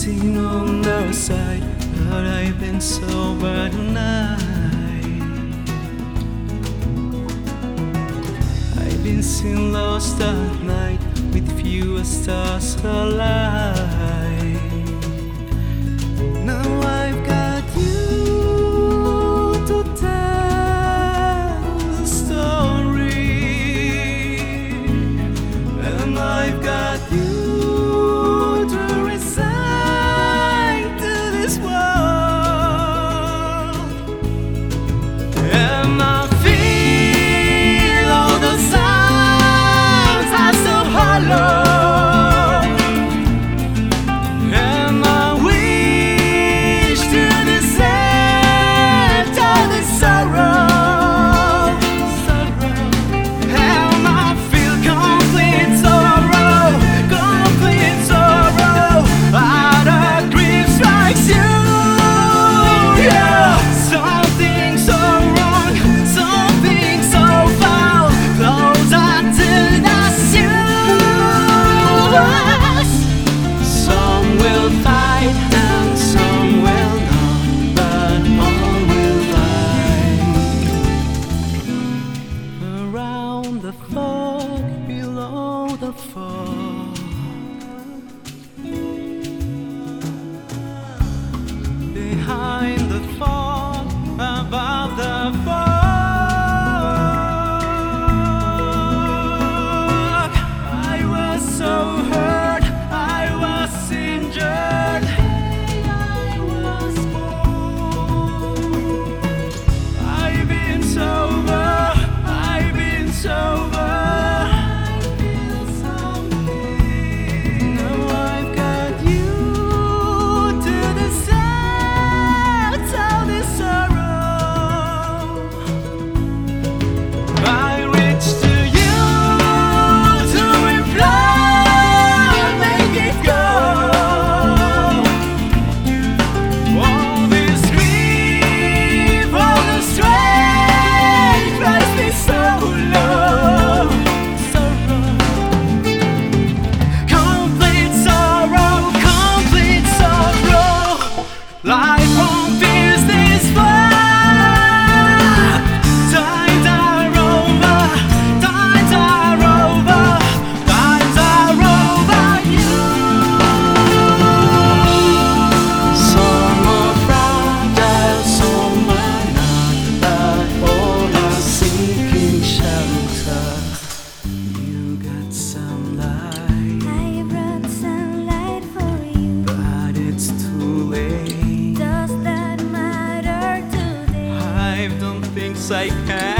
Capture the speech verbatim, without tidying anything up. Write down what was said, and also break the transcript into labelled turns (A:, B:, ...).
A: seen on the side, but I've been sober tonight. I've been seen lost at night with fewer stars alive. Now I've got you to tell the story, and I've got you to recite to this world, and I feel all the sounds are so hollow. The fog below the fog, behind the fog, above the fog. I was so hurt, I was injured, I was born. I've been sober, sober. Now I've got you to the sides of this sorrow. I reach to you to reply, make it go. All this grief, all the strength drives me so low. Life won't pierce this far. Times are over, times are over, times are over you. Some are fragile, some are not, but all are sinking shelter. You got some light,
B: I brought sunlight for you,
A: but it's too late.
B: does that matter today?
A: I've done things I can't